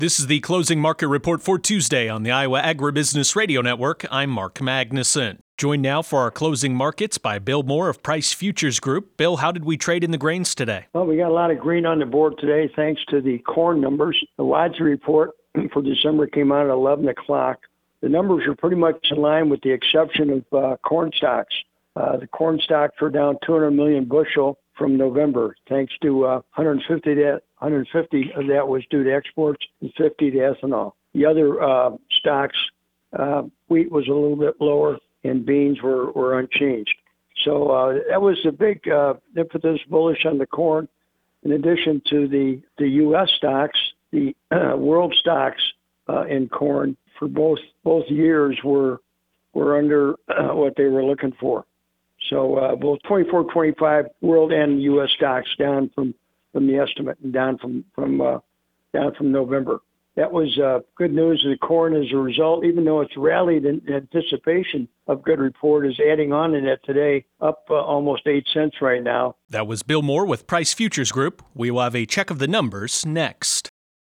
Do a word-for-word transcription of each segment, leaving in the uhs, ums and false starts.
This is the closing market report for Tuesday on the Iowa Agribusiness Radio Network. I'm Mark Magnuson. Joined now for our closing markets by Bill Moore of Price Futures Group. Bill, how did we trade in the grains today? Well, we got a lot of green on the board today thanks to the corn numbers. The W A D S report for December came out at eleven o'clock. The numbers are pretty much in line with the exception of uh, corn stocks. Uh, the corn stocks were down two hundred million bushel from November, thanks to uh, one hundred fifty, that, one hundred fifty of that was due to exports and fifty to ethanol. The other uh, stocks, uh, wheat was a little bit lower and beans were, were unchanged. So uh, that was a big uh, impetus bullish on the corn. In addition to the, the U S stocks, the uh, world stocks uh, in corn for both both years were were under uh, what they were looking for. So uh, both twenty-four twenty-five world and U S stocks down from, from the estimate and down from from uh, down from November. That was uh, good news. The corn, as a result, even though it's rallied in anticipation of good report, is adding on in it today, up uh, almost eight cents right now. That was Bill Moore with Price Futures Group. We will have a check of the numbers next.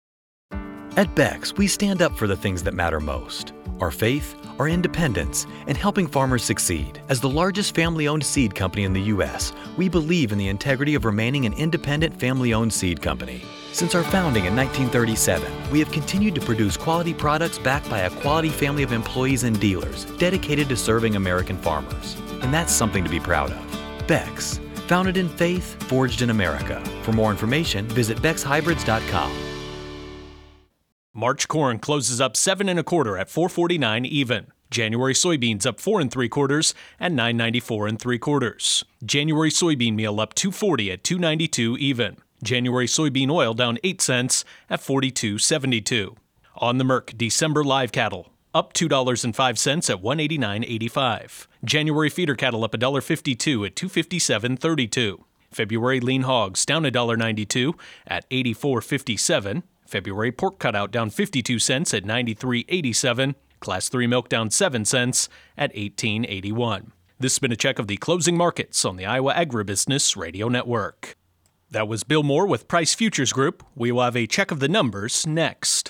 At Beck's, we stand up for the things that matter most: our faith, our independence, and helping farmers succeed. As the largest family-owned seed company in the U S, we believe in the integrity of remaining an independent family-owned seed company. Since our founding in nineteen thirty-seven, we have continued to produce quality products backed by a quality family of employees and dealers dedicated to serving American farmers. And that's something to be proud of. Beck's, founded in faith, forged in America. For more information, visit bex hybrids dot com. March corn closes up seven and a quarter at four forty-nine even. January soybeans up four and three quarters at nine ninety-four and three quarters. January soybean meal up two forty at two ninety-two even. January soybean oil down eight cents at forty-two seventy-two. On the Merc, December live cattle up two dollars and five cents at one eighty-nine eighty-five. January feeder cattle up one dollar fifty-two at two fifty-seven thirty-two. February lean hogs down one dollar ninety-two at eighty-four fifty-seven. February pork cutout down fifty-two cents at ninety-three eighty-seven. Class three milk down seven cents at eighteen eighty-one. This has been a check of the closing markets on the Iowa Agribusiness Radio Network. That was Bill Moore with Price Futures Group. We will have a check of the numbers next.